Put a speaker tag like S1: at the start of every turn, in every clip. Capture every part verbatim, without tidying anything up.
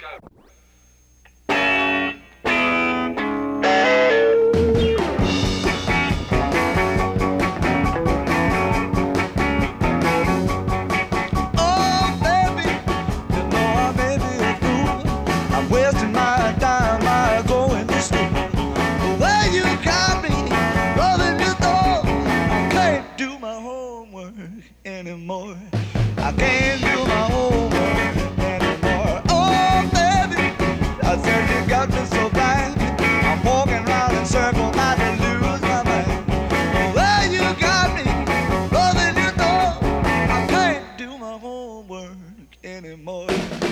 S1: Oh, baby, you know I may be a fool. I'm wasting my time by going to school. The way you got me, loving you though, I can't do my homework anymore. I can't do my homework anymore. Oh, baby, I said you got me so blind. I'm walking around in circles, I to lose my mind. The way you got me, loving you though, I can't do my homework anymore.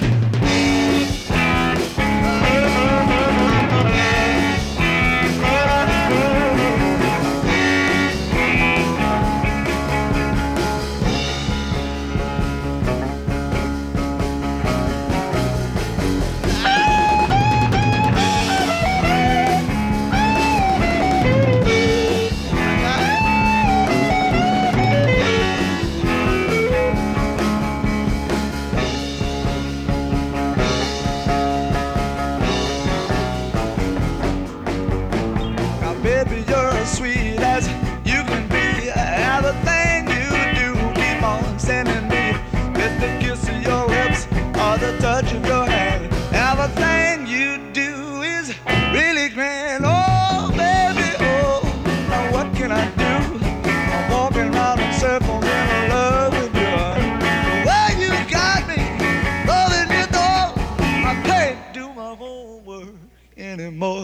S1: Baby, you're as sweet as you can be. Everything you do, keep on sending me. With the kiss of your lips or the touch of your hand. Everything you do is really grand. Oh, baby, oh, now what can I do? I'm walking around in circles in love with you. The way you got me, loving you though, I can't do my homework anymore.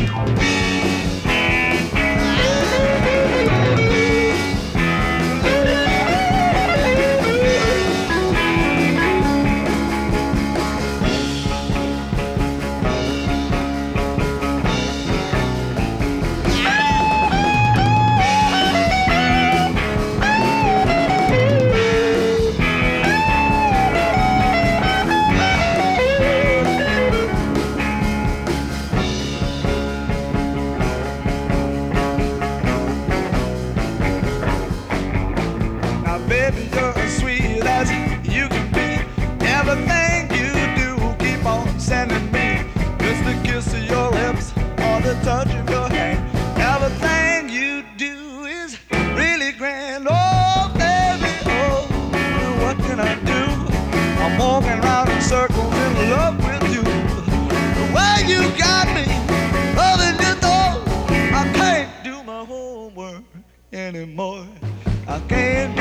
S1: Baby, you're as sweet as you can be. Everything you do, keep on sending me. Just the kiss of your lips or the touch of your hand. Everything you do is really grand. Oh, baby, oh, what can I do? I'm walking around in circles in love with you. The way you got me, loving you though, I can't do my homework anymore. I can't